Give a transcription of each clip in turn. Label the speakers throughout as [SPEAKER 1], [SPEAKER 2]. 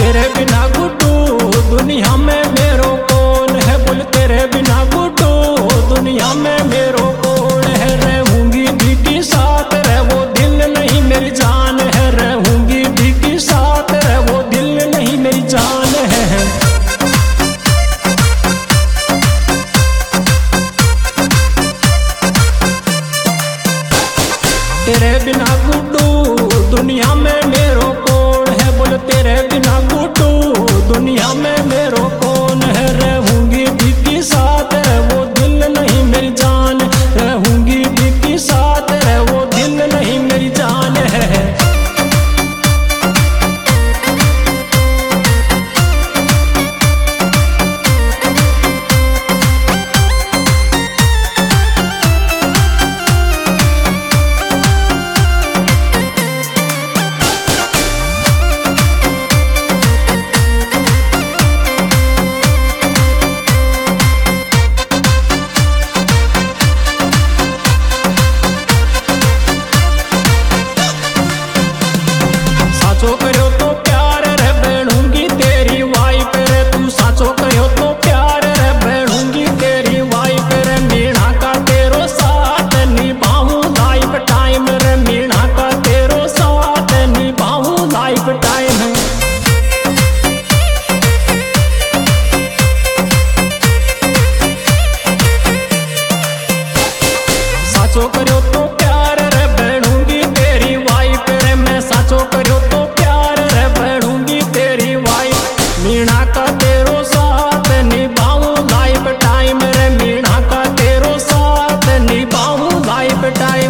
[SPEAKER 1] तेरे बिना गुड्डू दुनिया में मेरो कौन है, बोल तेरे बिना गुड्डू दुनिया में मेरो कौन है। रहूंगी भी के साथ रह वो दिल नहीं मेरी जान है, रहूंगी भी के साथ रह वो दिल नहीं मेरी जान है। तेरे बिना गुड्डू दुनिया में मेरो कौन है, बोल तेरे बिना गुड्डू दुनिया में मेरो कौन है। रहूंगी भी के साथ है वो दिल नहीं मेरी जान, रहूंगी भी के साथ है वो दिल नहीं मेरी जान है। साचो करो तो प्यार रे बनूंगी तेरी वाइफ रे, तू साचो करो तो प्यार रे बनूंगी तेरी वाइफ रे। मीणा का तेरो साथ निभाऊं लाइफ टाइम रे, मीणा का तेरो साथ निभाऊं लाइफ टाइम। साचो करो तो प्यार रे बनूंगी तेरी वाइफ रे, मैं साचो करो तो प्यार रे बनूंगी तेरी वाइफ। मीणा का तेरो साथ निभाऊं लाइफ टाइम रे, मीणा का तेरो साथ निभाऊं लाइफ टाइम।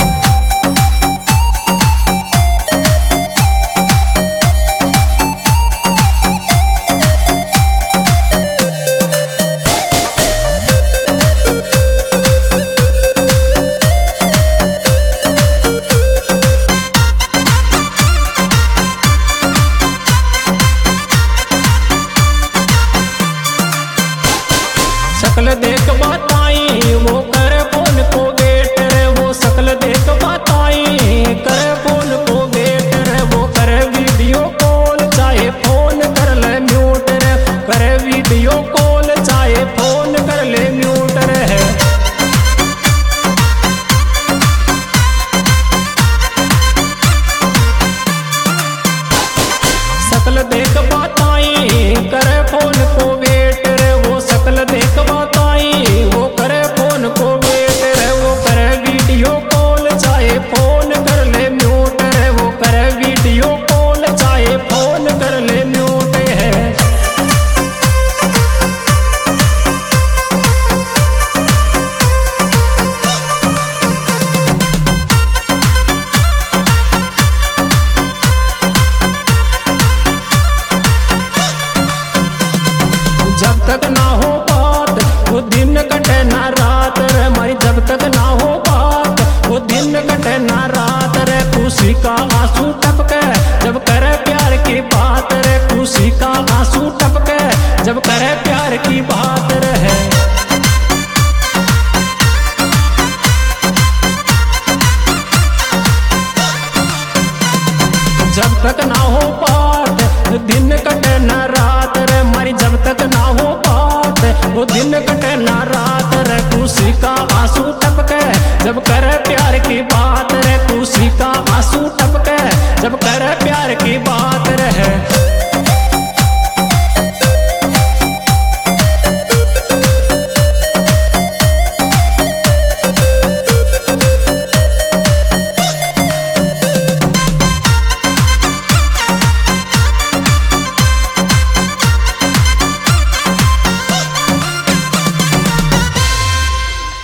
[SPEAKER 1] शकल देख बताई वो करे फोन को वेट रे, वो शकल देख बताई करे फोन को वेट रे। वो करे वीडियो कॉल चाहे फोन कर ले म्यूट रे, करे वीडियो कॉल चाहे फोन कर ले म्यूट रे। शकल देख बताई करे फोन को वेट रे, वो शकल देख बताई वो करे फोन को वेट रे। वो करे वीडियो कॉल चाहे फोन कर ले म्यूट रे, वो करे वीडियो कॉल चाहे फोन कर ले म्यूट है। जब तक ना हो बात वो दिन कटे ना रात रे, मारी जब तक ना हो बात वो दिन कटे ना रात रे। खुशी का आंसू टपके जब करे प्यार की बात रे, खुशी का आंसू टपके जब करे प्यार की बात रे। जब तक ना हो बात दिन कटे ना रात रे, मारी जब तक ना हो बात वो दिन कटे ना रात रे। खुशी का आंसू टपके जब करे